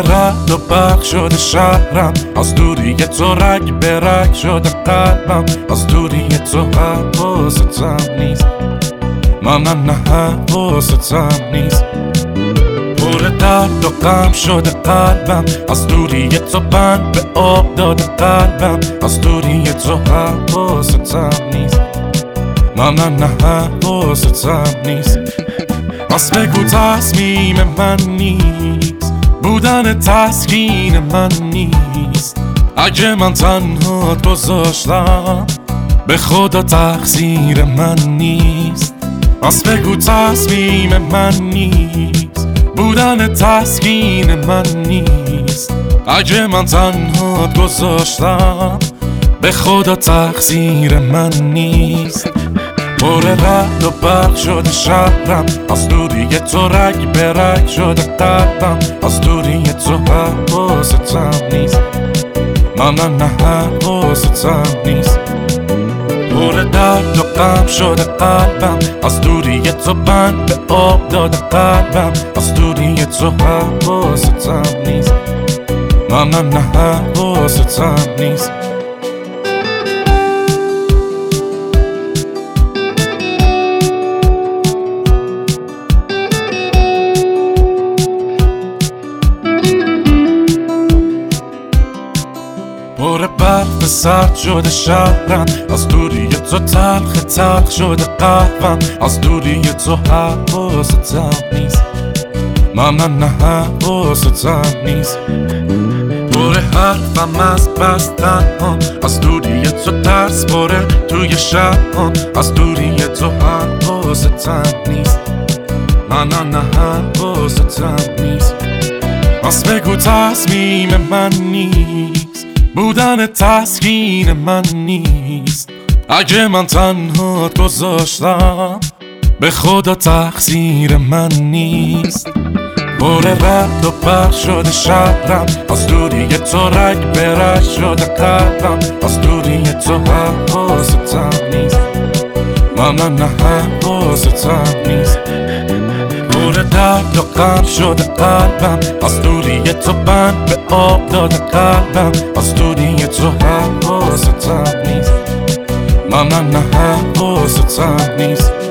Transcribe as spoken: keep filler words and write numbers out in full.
رد و برق شده شهرم، از دوری تو رگ به رگ شده قلبم، از دوری تو حواستم نیست، من نه نه حواستم نیست. پر درد و غم شده قلبم، از دوری تو بند به آب داده قلبم، از دوری تو حواستم نیست، من نه نه حواستم نیست. پس بگو تصمیم من نیست، بودن تسکین من نیست، اگه من تنهات گذاشتم به خدا تقصیر من نیست. پس بگو تصمیم من نیست، بودن تسکین من نیست، اگه من تنهات گذاشتم به خدا تقصیر من نیست. پر رد و برق شده شهرم، از دوری تو رگ به رگ شده قلبم، از دوری تو حواستم نیست، من نه نه حواستم نیست. پر درد و غم شده قلبم، از دوری تو بند به آب داده قلبم، از دوری تو حواستم نیست، من نه نه حواستم نیست. پر برف سرد شده شهرم، از دوری تو تلخ تلخ شده قهوم، از دوری تو حواستم نیست، من نه نه حواستم نیست. پر حرفم از بستنهام، از دوری تو ترس پره توی شبهام، از دوری تو حواستم نیست، من نه نه حواستم نیست. پس بگو تصمیم من نیست، بودن تسکین من نیست، اگه من تنهات گذاشتم به خدا تقصیر من نیست. پر رد و برق شده شهرم، از دوری تو رگ به رگ شده قلبم، از دوری تو حواستم نیست، من نه نه حواستم نیست. پر درد و غم شده قلبم، از دوری تو بند به آب داده قلبم، از دوری تو حواستم نیست، من نه نه حواستم نیست.